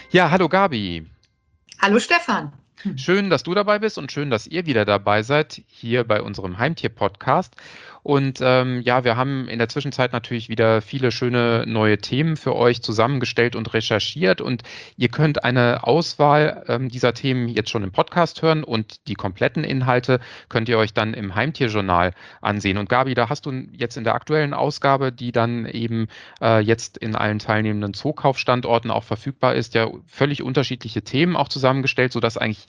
Ja, hallo Gabi. Hallo Stefan. Schön, dass du dabei bist und schön, dass ihr wieder dabei seid hier bei unserem Heimtier-Podcast. Und ja, wir haben in der Zwischenzeit natürlich wieder viele schöne neue Themen für euch zusammengestellt und recherchiert. Und ihr könnt eine Auswahl dieser Themen jetzt schon im Podcast hören und die kompletten Inhalte könnt ihr euch dann im Heimtierjournal ansehen. Und Gabi, da hast du jetzt in der aktuellen Ausgabe, die dann eben jetzt in allen teilnehmenden Zookaufstandorten auch verfügbar ist, ja völlig unterschiedliche Themen auch zusammengestellt, sodass eigentlich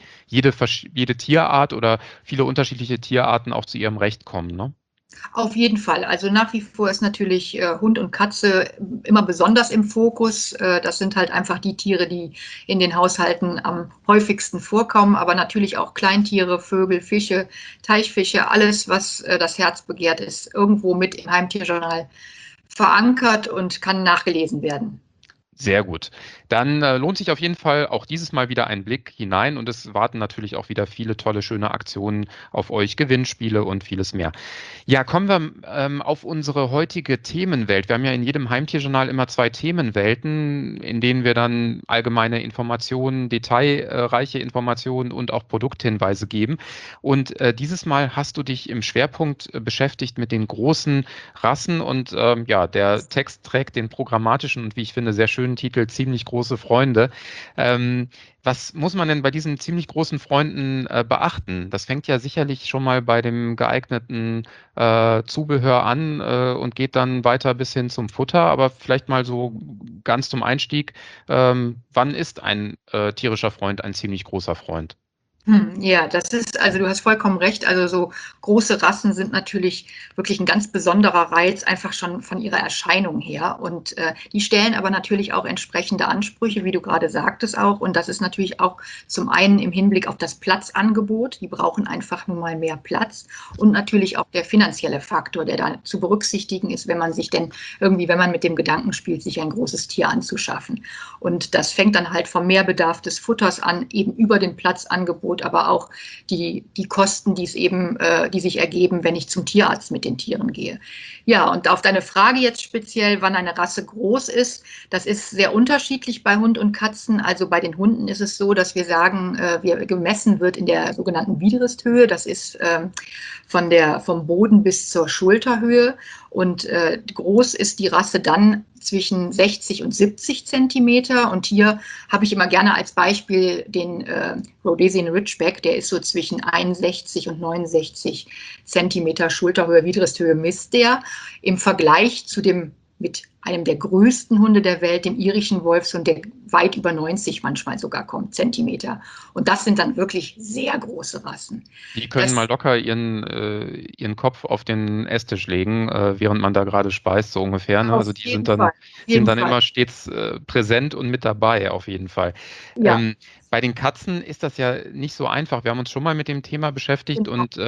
jede Tierart oder viele unterschiedliche Tierarten auch zu ihrem Recht kommen, ne? Auf jeden Fall. Also nach wie vor ist natürlich Hund und Katze immer besonders im Fokus. Das sind halt einfach die Tiere, die in den Haushalten am häufigsten vorkommen, aber natürlich auch Kleintiere, Vögel, Fische, Teichfische, alles, was das Herz begehrt, ist irgendwo mit im Heimtierjournal verankert und kann nachgelesen werden. Sehr gut. Dann lohnt sich auf jeden Fall auch dieses Mal wieder ein Blick hinein und es warten natürlich auch wieder viele tolle, schöne Aktionen auf euch, Gewinnspiele und vieles mehr. Ja, kommen wir auf unsere heutige Themenwelt. Wir haben ja in jedem Heimtierjournal immer zwei Themenwelten, in denen wir dann allgemeine Informationen, detailreiche Informationen und auch Produkthinweise geben. Und dieses Mal hast du dich im Schwerpunkt beschäftigt mit den großen Rassen und ja, der Text trägt den programmatischen und wie ich finde sehr schönen Titel Ziemlich große Freunde. Ähm, Was muss man denn bei diesen ziemlich großen Freunden beachten? Das fängt ja sicherlich schon mal bei dem geeigneten Zubehör an und geht dann weiter bis hin zum Futter, aber vielleicht mal so ganz zum Einstieg. Wann ist ein tierischer Freund ein ziemlich großer Freund? Ja, das ist, also du hast vollkommen recht. Also so große Rassen sind natürlich wirklich ein ganz besonderer Reiz, einfach schon von ihrer Erscheinung her. Und die stellen aber natürlich auch entsprechende Ansprüche, wie du gerade sagtest auch. Und das ist natürlich auch zum einen im Hinblick auf das Platzangebot. Die brauchen einfach nun mal mehr Platz. Und natürlich auch der finanzielle Faktor, der da zu berücksichtigen ist, wenn man sich denn irgendwie, wenn man mit dem Gedanken spielt, sich ein großes Tier anzuschaffen. Und das fängt dann halt vom Mehrbedarf des Futters an, eben über den Platzangebot, aber auch die Kosten, die es eben, die sich ergeben, wenn ich zum Tierarzt mit den Tieren gehe. Ja, und auf deine Frage jetzt speziell, wann eine Rasse groß ist, das ist sehr unterschiedlich bei Hund und Katzen. Also bei den Hunden ist es so, dass wir sagen, gemessen wird in der sogenannten Widerristhöhe. Das ist vom Boden bis zur Schulterhöhe. Und groß ist die Rasse dann zwischen 60 und 70 Zentimeter. Und hier habe ich immer gerne als Beispiel den Rhodesian Ridgeback, der ist so zwischen 61 und 69 Zentimeter Schulterhöhe, Widerristhöhe misst der. Im Vergleich zu dem mit einem der größten Hunde der Welt, dem irischen Wolfshund, der weit über 90 manchmal sogar kommt, Zentimeter. Und das sind dann wirklich sehr große Rassen. Die können mal Das locker ihren Kopf auf den Esstisch legen, während man da gerade speist, so ungefähr, ne? auf Also die jeden Fall, auf sind jeden dann Fall. immer stets präsent und mit dabei, auf jeden Fall. Ja, Ähm, Bei den Katzen ist das ja nicht so einfach. Wir haben uns schon mal mit dem Thema beschäftigt genau. und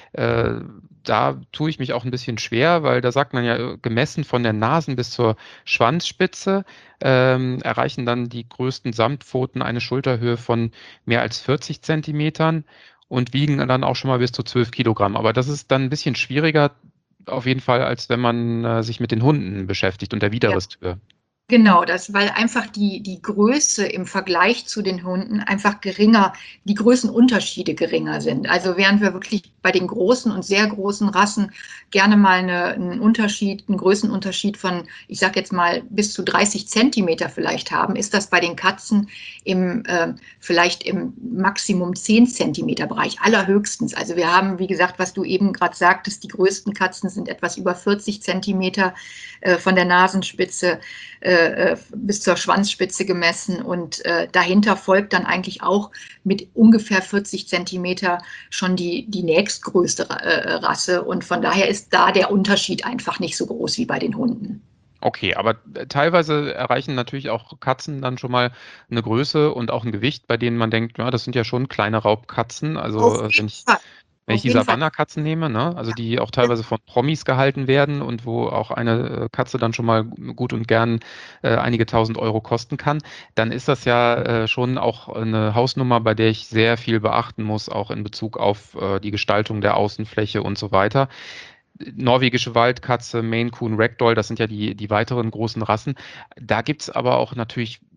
da tue ich mich auch ein bisschen schwer, weil da sagt man ja, gemessen von der Nasen bis zur Schwanzspitze erreichen dann die größten Samtpfoten eine Schulterhöhe von mehr als 40 Zentimetern und wiegen dann auch schon mal bis zu 12 Kilogramm. Aber das ist dann ein bisschen schwieriger auf jeden Fall, als wenn man sich mit den Hunden beschäftigt und der Ja. Widerristhöhe. Genau, das, weil einfach die Größe im Vergleich zu den Hunden einfach geringer, die Größenunterschiede geringer sind. Also während wir wirklich bei den großen und sehr großen Rassen gerne mal einen Unterschied, einen Größenunterschied von, ich sage jetzt mal, bis zu 30 Zentimeter vielleicht haben, ist das bei den Katzen vielleicht im Maximum 10 Zentimeter Bereich, allerhöchstens. Also wir haben, wie gesagt, was du eben gerade sagtest, die größten Katzen sind etwas über 40 Zentimeter von der Nasenspitze bis zur Schwanzspitze gemessen und dahinter folgt dann eigentlich auch mit ungefähr 40 Zentimeter schon die nächstgrößte Rasse und von daher ist da der Unterschied einfach nicht so groß wie bei den Hunden. Okay, aber teilweise erreichen natürlich auch Katzen dann schon mal eine Größe und auch ein Gewicht, bei denen man denkt, ja, das sind ja schon kleine Raubkatzen. Auf Also jeden Fall, wenn ich auf die jeden Fall. Savannah-Katzen nehme, ne, also die auch teilweise von Promis gehalten werden und wo auch eine Katze dann schon mal gut und gern einige tausend Euro kosten kann, dann ist das ja schon auch eine Hausnummer, bei der ich sehr viel beachten muss, auch in Bezug auf die Gestaltung der Außenfläche und so weiter. Norwegische Waldkatze, Maine Coon, Ragdoll, das sind ja die weiteren großen Rassen. Da gibt's aber auch natürlich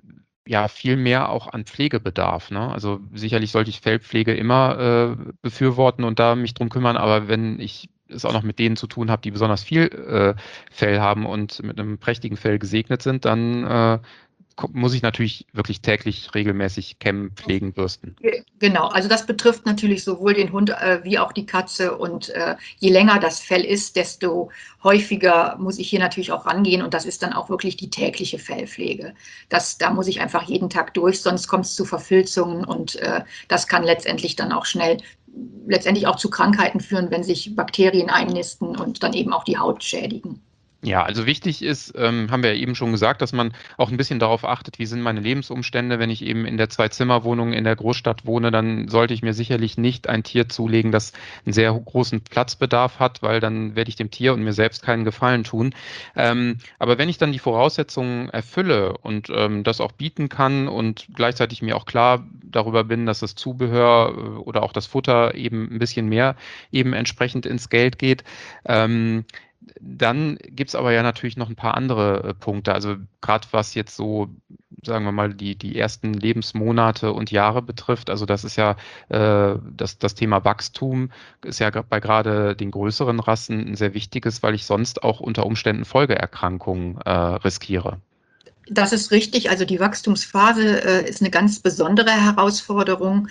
ja viel mehr auch an Pflegebedarf, ne? Also sicherlich sollte ich Fellpflege immer befürworten und da mich drum kümmern, aber wenn ich es auch noch mit denen zu tun habe, die besonders viel Fell haben und mit einem prächtigen Fell gesegnet sind, dann muss ich natürlich wirklich täglich regelmäßig kämmen, pflegen, bürsten. Genau, also das betrifft natürlich sowohl den Hund wie auch die Katze und je länger das Fell ist, desto häufiger muss ich hier natürlich auch rangehen und das ist dann auch wirklich die tägliche Fellpflege. Da muss ich einfach jeden Tag durch, sonst kommt es zu Verfilzungen und das kann letztendlich dann auch letztendlich auch zu Krankheiten führen, wenn sich Bakterien einnisten und dann eben auch die Haut schädigen. Ja, also wichtig ist, haben wir ja eben schon gesagt, dass man auch ein bisschen darauf achtet, wie sind meine Lebensumstände. Wenn ich eben in der Zwei-Zimmer-Wohnung in der Großstadt wohne, dann sollte ich mir sicherlich nicht ein Tier zulegen, das einen sehr großen Platzbedarf hat, weil dann werde ich dem Tier und mir selbst keinen Gefallen tun. Aber wenn ich dann die Voraussetzungen erfülle und das auch bieten kann und gleichzeitig mir auch klar darüber bin, dass das Zubehör oder auch das Futter eben ein bisschen mehr eben entsprechend ins Geld geht, dann gibt's aber ja natürlich noch ein paar andere Punkte. Also gerade was jetzt so, sagen wir mal, die ersten Lebensmonate und Jahre betrifft. Also das ist ja das Thema Wachstum ist ja bei gerade den größeren Rassen ein sehr wichtiges, weil ich sonst auch unter Umständen Folgeerkrankungen riskiere. Das ist richtig. Also die Wachstumsphase ist eine ganz besondere Herausforderung,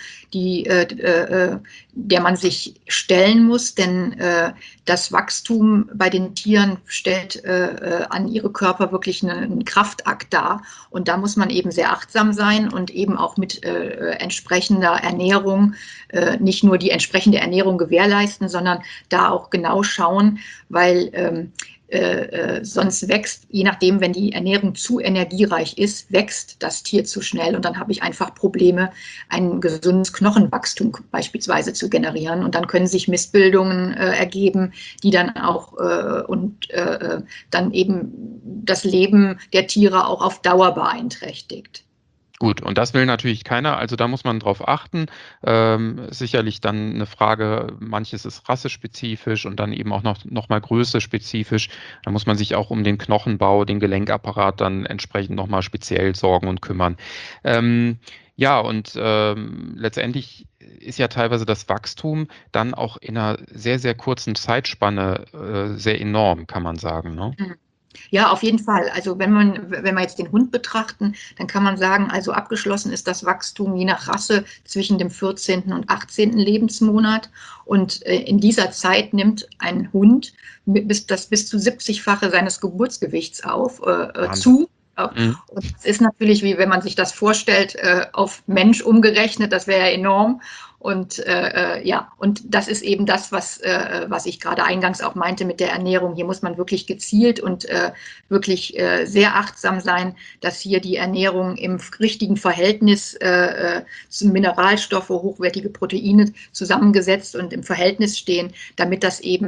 der man sich stellen muss, denn das Wachstum bei den Tieren stellt an ihre Körper wirklich einen Kraftakt dar. Und da muss man eben sehr achtsam sein und eben auch mit entsprechender Ernährung nicht nur die entsprechende Ernährung gewährleisten, sondern da auch genau schauen, weil sonst wächst, je nachdem, wenn die Ernährung zu energiereich ist, wächst das Tier zu schnell und dann habe ich einfach Probleme, ein gesundes Knochenwachstum beispielsweise zu generieren und dann können sich Missbildungen ergeben, die dann auch dann eben das Leben der Tiere auch auf Dauer beeinträchtigt. Gut, und das will natürlich keiner, also da muss man drauf achten. Sicherlich dann eine Frage, manches ist rassespezifisch und dann eben auch noch mal größespezifisch. Da muss man sich auch um den Knochenbau, den Gelenkapparat dann entsprechend noch mal speziell sorgen und kümmern. Ja, und letztendlich ist ja teilweise das Wachstum dann auch in einer sehr, sehr kurzen Zeitspanne sehr enorm, kann man sagen, ne? Ja, auf jeden Fall. Also wenn wir jetzt den Hund betrachten, dann kann man sagen, also abgeschlossen ist das Wachstum je nach Rasse zwischen dem 14. und 18. Lebensmonat. Und in dieser Zeit nimmt ein Hund bis zu 70-fache seines Geburtsgewichts Wahnsinn. zu. Mhm. Und das ist natürlich, wie wenn man sich das vorstellt, auf Mensch umgerechnet, das wäre ja enorm. Und ja, und das ist eben das, was ich gerade eingangs auch meinte mit der Ernährung. Hier muss man wirklich gezielt und wirklich sehr achtsam sein, dass hier die Ernährung im richtigen Verhältnis zu Mineralstoffe, hochwertige Proteine zusammengesetzt und im Verhältnis stehen, damit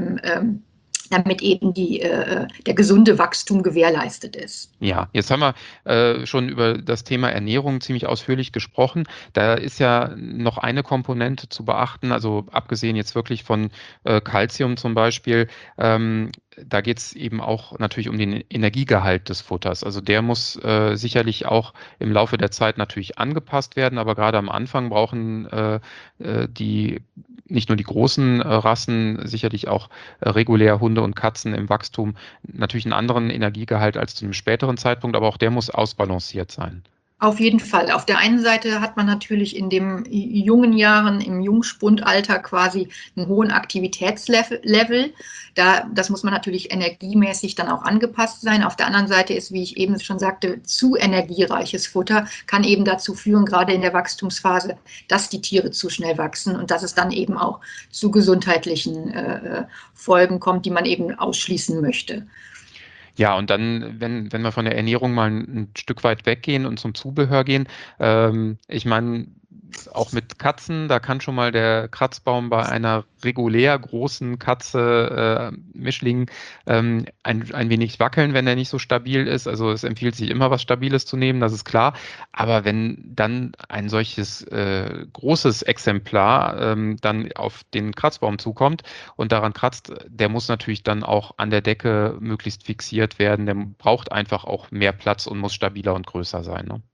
eben der gesunde Wachstum gewährleistet ist. Ja, jetzt haben wir schon über das Thema Ernährung ziemlich ausführlich gesprochen. Da ist ja noch eine Komponente zu beachten, also abgesehen jetzt wirklich von Calcium zum Beispiel. Da geht es eben auch natürlich um den Energiegehalt des Futters. Also der muss sicherlich auch im Laufe der Zeit natürlich angepasst werden, aber gerade am Anfang brauchen die nicht nur die großen Rassen, sicherlich auch regulär Hunde und Katzen im Wachstum natürlich einen anderen Energiegehalt als zu einem späteren Zeitpunkt, aber auch der muss ausbalanciert sein. Auf jeden Fall. Auf der einen Seite hat man natürlich in den jungen Jahren, im Jungspundalter quasi einen hohen Aktivitätslevel. Das muss man natürlich energiemäßig dann auch angepasst sein. Auf der anderen Seite ist, wie ich eben schon sagte, zu energiereiches Futter kann eben dazu führen, gerade in der Wachstumsphase, dass die Tiere zu schnell wachsen und dass es dann eben auch zu gesundheitlichen Folgen kommt, die man eben ausschließen möchte. Ja, und dann, wenn wir von der Ernährung mal ein Stück weit weggehen und zum Zubehör gehen, ich meine, auch mit Katzen, da kann schon mal der Kratzbaum bei einer regulär großen Katze, Mischling, ein wenig wackeln, wenn er nicht so stabil ist. Also es empfiehlt sich immer, was Stabiles zu nehmen, das ist klar. Aber wenn dann ein solches großes Exemplar dann auf den Kratzbaum zukommt und daran kratzt, der muss natürlich dann auch an der Decke möglichst fixiert werden. Der braucht einfach auch mehr Platz und muss stabiler und größer sein, ne?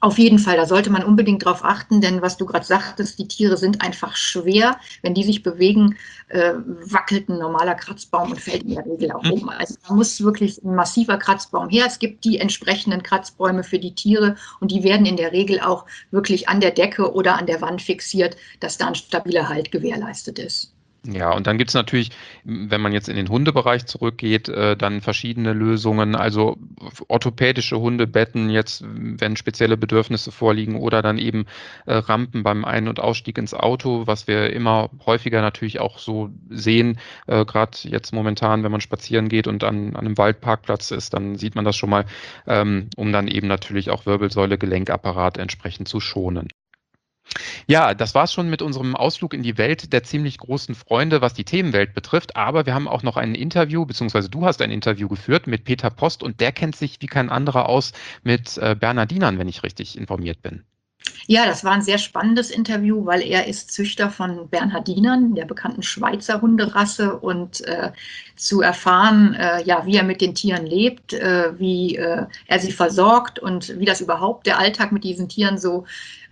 Auf jeden Fall, da sollte man unbedingt drauf achten, denn was du gerade sagtest, die Tiere sind einfach schwer. Wenn die sich bewegen, wackelt ein normaler Kratzbaum und fällt in der Regel auch um. Also da muss wirklich ein massiver Kratzbaum her. Es gibt die entsprechenden Kratzbäume für die Tiere und die werden in der Regel auch wirklich an der Decke oder an der Wand fixiert, dass da ein stabiler Halt gewährleistet ist. Ja, und dann gibt's natürlich, wenn man jetzt in den Hundebereich zurückgeht, dann verschiedene Lösungen, also orthopädische Hundebetten jetzt, wenn spezielle Bedürfnisse vorliegen oder dann eben Rampen beim Ein- und Ausstieg ins Auto, was wir immer häufiger natürlich auch so sehen, gerade jetzt momentan, wenn man spazieren geht und an einem Waldparkplatz ist, dann sieht man das schon mal, um dann eben natürlich auch Wirbelsäule, Gelenkapparat entsprechend zu schonen. Ja, das war's schon mit unserem Ausflug in die Welt der ziemlich großen Freunde, was die Themenwelt betrifft. Aber wir haben auch noch ein Interview, beziehungsweise du hast ein Interview geführt mit Peter Post und der kennt sich wie kein anderer aus mit Bernardinern, wenn ich richtig informiert bin. Ja, das war ein sehr spannendes Interview, weil er ist Züchter von Bernhardinern, der bekannten Schweizer Hunderasse, und zu erfahren, ja, wie er mit den Tieren lebt, wie er sie versorgt und wie das überhaupt der Alltag mit diesen Tieren so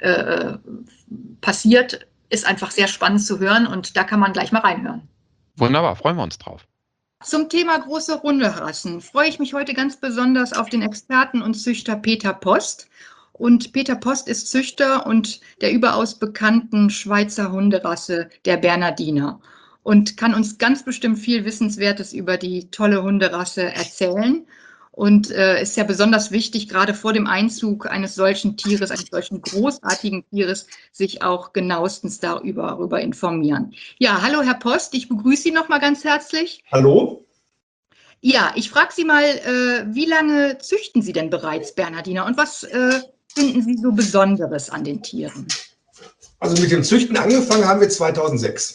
passiert, ist einfach sehr spannend zu hören und da kann man gleich mal reinhören. Wunderbar, freuen wir uns drauf. Zum Thema große Hunderassen freue ich mich heute ganz besonders auf den Experten und Züchter Peter Post. Und Peter Post ist Züchter und der überaus bekannten Schweizer Hunderasse der Bernardiner und kann uns ganz bestimmt viel Wissenswertes über die tolle Hunderasse erzählen. Und ist ja besonders wichtig, gerade vor dem Einzug eines solchen Tieres, eines solchen großartigen Tieres, sich auch genauestens darüber informieren. Ja, hallo Herr Post, ich begrüße Sie noch mal ganz herzlich. Hallo? Ja, ich frage Sie mal, wie lange züchten Sie denn bereits Bernhardiner und was finden Sie so Besonderes an den Tieren? Also mit dem Züchten angefangen haben wir 2006.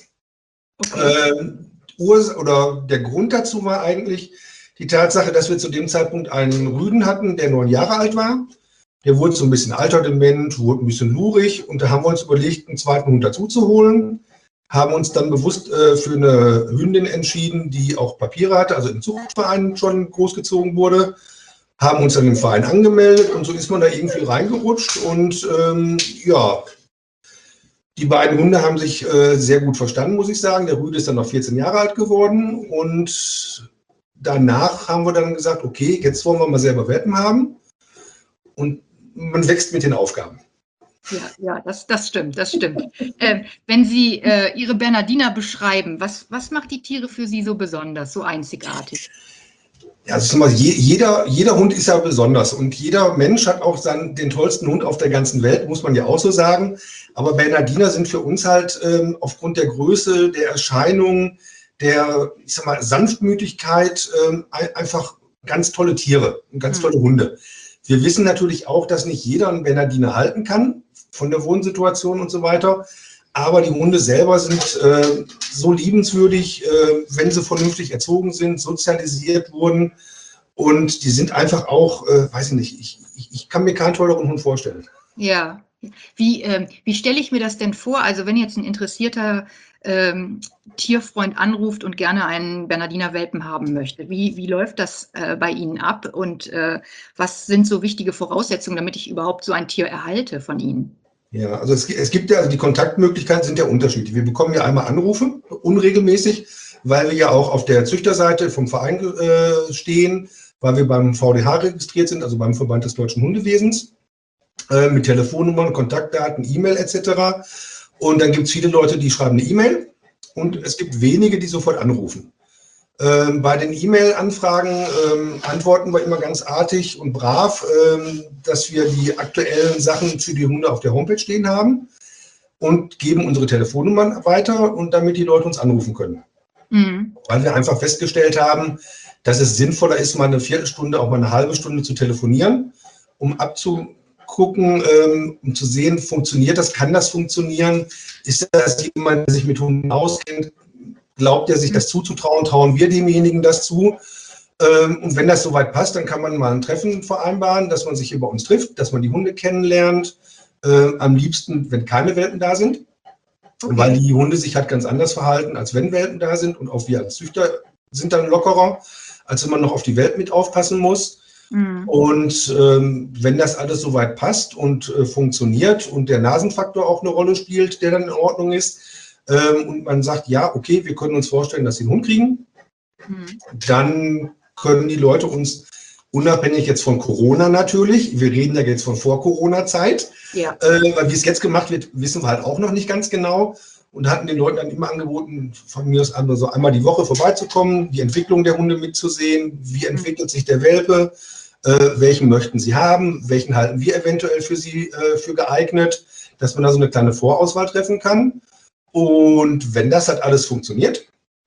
Okay. Der Grund dazu war eigentlich die Tatsache, dass wir zu dem Zeitpunkt einen Rüden hatten, der 9 Jahre alt war. Der wurde so ein bisschen alterdement, wurde ein bisschen lurig und da haben wir uns überlegt, einen zweiten Hund dazu zu holen. Haben uns dann bewusst für eine Hündin entschieden, die auch Papiere hatte, also im Zuchtverein schon großgezogen wurde. Haben uns dann im Verein angemeldet und so ist man da irgendwie reingerutscht und ja, die beiden Hunde haben sich sehr gut verstanden, muss ich sagen. Der Rüde ist dann noch 14 Jahre alt geworden und danach haben wir dann gesagt, okay, jetzt wollen wir mal selber Welpen haben und man wächst mit den Aufgaben. Ja, das stimmt, das stimmt. Wenn Sie Ihre Bernardiner beschreiben, was macht die Tiere für Sie so besonders, so einzigartig? Ja, also jeder Hund ist ja besonders und jeder Mensch hat auch den tollsten Hund auf der ganzen Welt, muss man ja auch so sagen. Aber Bernardiner sind für uns halt aufgrund der Größe, der Erscheinung, der, ich sag mal, Sanftmütigkeit einfach ganz tolle Tiere und ganz tolle Hunde. Wir wissen natürlich auch, dass nicht jeder einen Bernardiner halten kann, von der Wohnsituation und so weiter. Aber die Hunde selber sind so liebenswürdig, wenn sie vernünftig erzogen sind, sozialisiert wurden. Und die sind einfach auch, weiß ich nicht, ich kann mir keinen tolleren Hund vorstellen. Ja, wie stelle ich mir das denn vor? Also wenn jetzt ein interessierter Tierfreund anruft und gerne einen Bernardiner Welpen haben möchte, wie läuft das bei Ihnen ab? Und was sind so wichtige Voraussetzungen, damit ich überhaupt so ein Tier erhalte von Ihnen? Ja, also es gibt ja, also die Kontaktmöglichkeiten sind ja unterschiedlich. Wir bekommen ja einmal Anrufe, unregelmäßig, weil wir ja auch auf der Züchterseite vom Verein stehen, weil wir beim VDH registriert sind, also beim Verband des Deutschen Hundewesens, mit Telefonnummern, Kontaktdaten, E-Mail etc. Und dann gibt es viele Leute, die schreiben eine E-Mail und es gibt wenige, die sofort anrufen. Bei den E-Mail-Anfragen antworten wir immer ganz artig und brav, dass wir die aktuellen Sachen für die Hunde auf der Homepage stehen haben und geben unsere Telefonnummern weiter und damit die Leute uns anrufen können. Mhm. Weil wir einfach festgestellt haben, dass es sinnvoller ist, mal eine Viertelstunde, auch mal eine halbe Stunde zu telefonieren, um abzugucken, um zu sehen, funktioniert das, kann das funktionieren, ist das jemand, der sich mit Hunden auskennt, glaubt er sich das zuzutrauen, trauen wir demjenigen das zu. Und wenn das soweit passt, dann kann man mal ein Treffen vereinbaren, dass man sich hier bei uns trifft, dass man die Hunde kennenlernt. Am liebsten, wenn keine Welpen da sind, okay. Weil die Hunde sich halt ganz anders verhalten, als wenn Welpen da sind. Und auch wir als Züchter sind dann lockerer, als wenn man noch auf die Welpen mit aufpassen muss. Und wenn das alles soweit passt und funktioniert und der Nasenfaktor auch eine Rolle spielt, der dann in Ordnung ist, und man sagt, ja, okay, wir können uns vorstellen, dass sie einen Hund kriegen, dann können die Leute uns, unabhängig jetzt von Corona natürlich, wir reden ja jetzt von Vor-Corona-Zeit, weil wie es jetzt gemacht wird, wissen wir halt auch noch nicht ganz genau und hatten den Leuten dann immer angeboten, von mir aus so einmal die Woche vorbeizukommen, die Entwicklung der Hunde mitzusehen, wie entwickelt sich der Welpe, welchen möchten sie haben, welchen halten wir eventuell für sie für geeignet, dass man da so eine kleine Vorauswahl treffen kann. Und wenn das halt alles funktioniert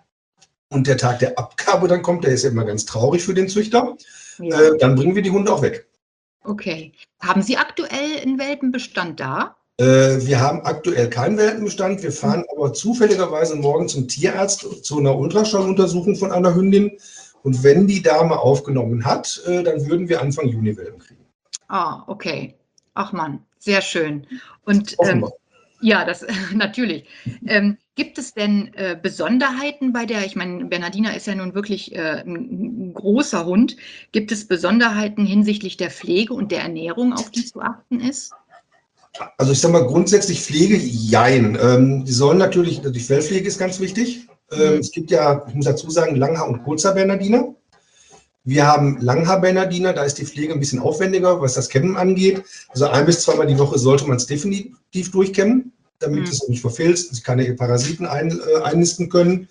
und der Tag der Abgabe dann kommt, der ist ja immer ganz traurig für den Züchter, dann bringen wir die Hunde auch weg. Okay. Haben Sie aktuell einen Welpenbestand da? Wir haben aktuell keinen Welpenbestand. Wir fahren aber zufälligerweise morgen zum Tierarzt zu einer Ultraschalluntersuchung von einer Hündin. Und wenn die Dame aufgenommen hat, dann würden wir Anfang Juni Welpen kriegen. Ah, okay. Ach Mann, sehr schön. Und ja, das natürlich. Gibt es denn Besonderheiten bei der, ich meine, Bernhardiner ist ja nun wirklich ein großer Hund. Gibt es Besonderheiten hinsichtlich der Pflege und der Ernährung, auf die zu achten ist? Also ich sage mal grundsätzlich Pflege, jein. Die sollen natürlich, die Fellpflege ist ganz wichtig. Es gibt ja, ich muss dazu sagen, Langhaar- und Kurzhaar-Bernhardiner. Wir haben Langhaar-Bernhardiner, da ist die Pflege ein bisschen aufwendiger, was das Kämmen angeht. Also 1- bis 2-mal die Woche sollte man es definitiv durchkämmen, damit es nicht verfilzt, sich keine Parasiten einnisten können.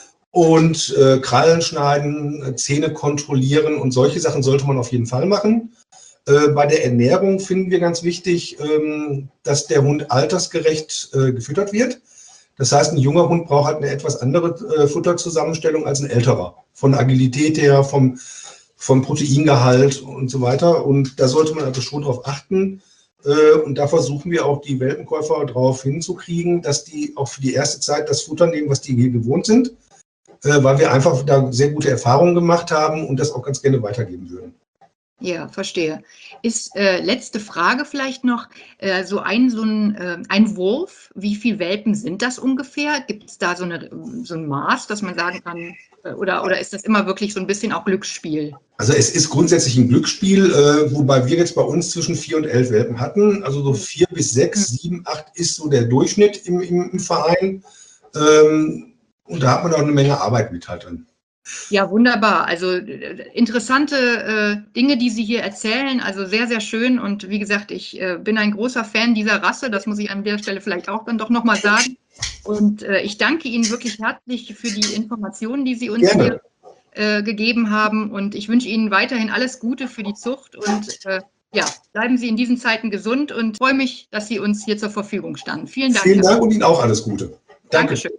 Und Krallen schneiden, Zähne kontrollieren und solche Sachen sollte man auf jeden Fall machen. Bei der Ernährung finden wir ganz wichtig, dass der Hund altersgerecht gefüttert wird. Das heißt, ein junger Hund braucht halt eine etwas andere Futterzusammenstellung als ein älterer. Von der Agilität her, vom Proteingehalt und so weiter. Und da sollte man also schon drauf achten. Und da versuchen wir auch die Welpenkäufer darauf hinzukriegen, dass die auch für die erste Zeit das Futter nehmen, was die hier gewohnt sind. Weil wir einfach da sehr gute Erfahrungen gemacht haben und das auch ganz gerne weitergeben würden. Ja, verstehe. Ist letzte Frage vielleicht noch, so ein Wurf, wie viele Welpen sind das ungefähr? Gibt es da so ein Maß, dass man sagen kann, oder ist das immer wirklich so ein bisschen auch Glücksspiel? Also es ist grundsätzlich ein Glücksspiel, wobei wir jetzt bei uns zwischen 4 und 11 Welpen hatten. Also so 4 bis 6, 7, 8 ist so der Durchschnitt im Verein. Und da hat man auch eine Menge Arbeit mit halt drin. Ja, wunderbar. Also interessante Dinge, die Sie hier erzählen. Also sehr, sehr schön. Und wie gesagt, ich bin ein großer Fan dieser Rasse. Das muss ich an der Stelle vielleicht auch dann doch nochmal sagen. Und ich danke Ihnen wirklich herzlich für die Informationen, die Sie uns hier gegeben haben. Und ich wünsche Ihnen weiterhin alles Gute für die Zucht. Und ja, bleiben Sie in diesen Zeiten gesund und freue mich, dass Sie uns hier zur Verfügung standen. Vielen Dank. Vielen Dank und Ihnen auch alles Gute. Danke. Dankeschön.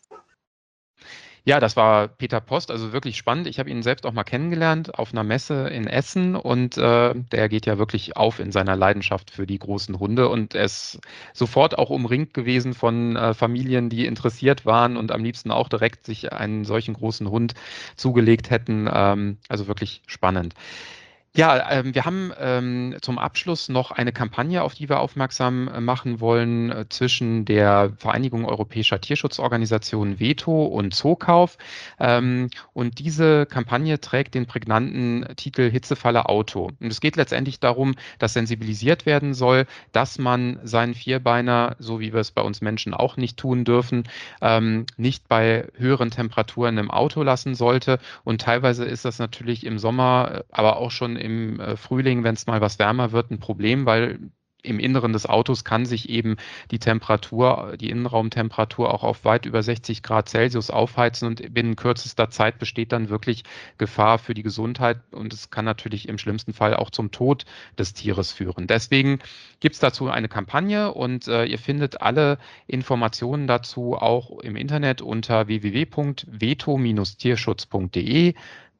Ja, das war Peter Post, also wirklich spannend. Ich habe ihn selbst auch mal kennengelernt auf einer Messe in Essen und der geht ja wirklich auf in seiner Leidenschaft für die großen Hunde und er ist sofort auch umringt gewesen von Familien, die interessiert waren und am liebsten auch direkt sich einen solchen großen Hund zugelegt hätten. Also wirklich spannend. Ja, wir haben zum Abschluss noch eine Kampagne, auf die wir aufmerksam machen wollen, zwischen der Vereinigung Europäischer Tierschutzorganisationen Veto und Zookauf. Und diese Kampagne trägt den prägnanten Titel Hitzefalle Auto. Und es geht letztendlich darum, dass sensibilisiert werden soll, dass man seinen Vierbeiner, so wie wir es bei uns Menschen auch nicht tun dürfen, nicht bei höheren Temperaturen im Auto lassen sollte. Und teilweise ist das natürlich im Sommer, aber auch schon im Frühling, wenn es mal was wärmer wird, ein Problem, weil im Inneren des Autos kann sich eben die Temperatur, die Innenraumtemperatur auch auf weit über 60 Grad Celsius aufheizen und binnen kürzester Zeit besteht dann wirklich Gefahr für die Gesundheit und es kann natürlich im schlimmsten Fall auch zum Tod des Tieres führen. Deswegen gibt es dazu eine Kampagne und ihr findet alle Informationen dazu auch im Internet unter www.veto-tierschutz.de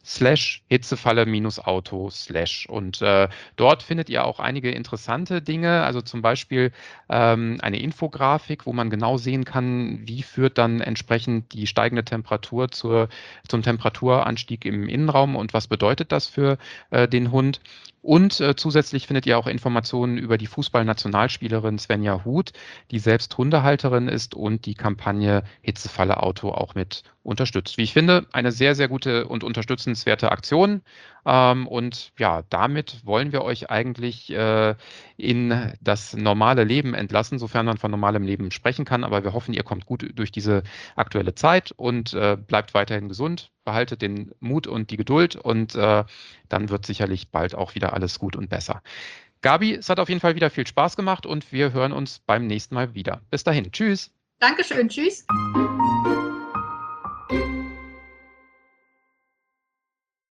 /Hitzefalle-Auto/ und dort findet ihr auch einige interessante Dinge, also zum Beispiel eine Infografik, wo man genau sehen kann, wie führt dann entsprechend die steigende Temperatur zum Temperaturanstieg im Innenraum und was bedeutet das für den Hund. Und zusätzlich findet ihr auch Informationen über die Fußballnationalspielerin Svenja Huth, die selbst Hundehalterin ist und die Kampagne Hitzefalle Auto auch mit unterstützt. Wie ich finde, eine sehr, sehr gute und unterstützenswerte Aktion. Und ja, damit wollen wir euch eigentlich in das normale Leben entlassen, sofern man von normalem Leben sprechen kann. Aber wir hoffen, ihr kommt gut durch diese aktuelle Zeit und bleibt weiterhin gesund, behaltet den Mut und die Geduld und dann wird sicherlich bald auch wieder alles gut und besser. Gabi, es hat auf jeden Fall wieder viel Spaß gemacht und wir hören uns beim nächsten Mal wieder. Bis dahin, tschüss. Dankeschön, tschüss.